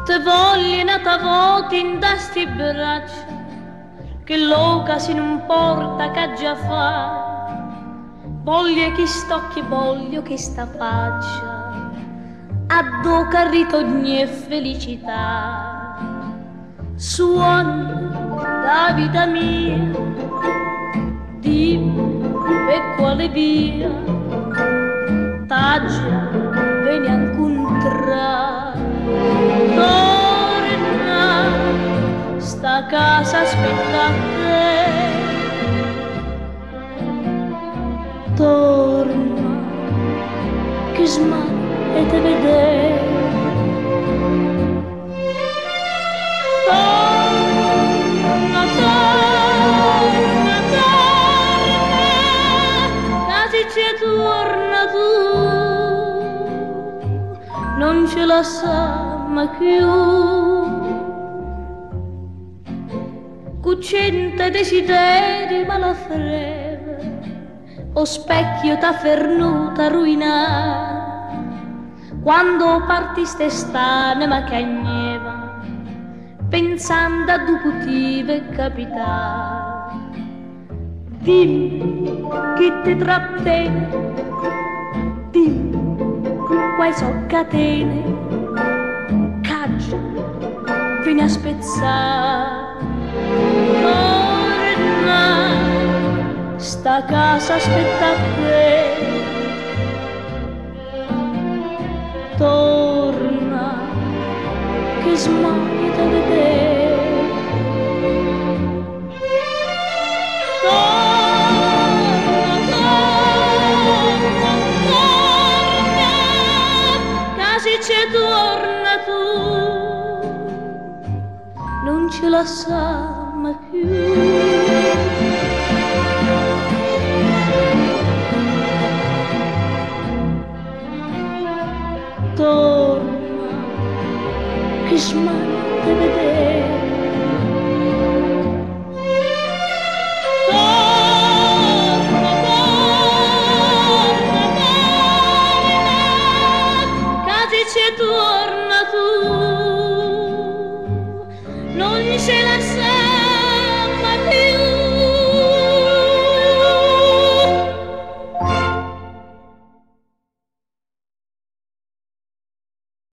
Te voglio nata voti in sti braccia, che l'oca si non porta che già fa. Voglio che stocchi, voglio che sta faccia, addoca ritorni e felicità. Suoni da vita mia, dimmi per quale via t'aggia vieni a incontrare. Torna, sta casa aspetta te. Torna, che smane e te vedere. Torna, torna, torna, casi ci torna tu, non ce la sa ma più. Cucente desideri ma la freve, o specchio t'ha fernuta ruinare. Quando partiste stane ma cagneva, pensando a due putive capitare. Dimmi chi ti trattiene, dimmi quai so catene, caccia, vieni a spezzare. Torna, sta casa aspetta a te. Torna, che smani da vedere. Torna, torna, torna, casi ci torna tu, non ce la sa ma più. Torna, che smani da vedere. Torna, torna, torna, casi ci torna tu, non ce la sa.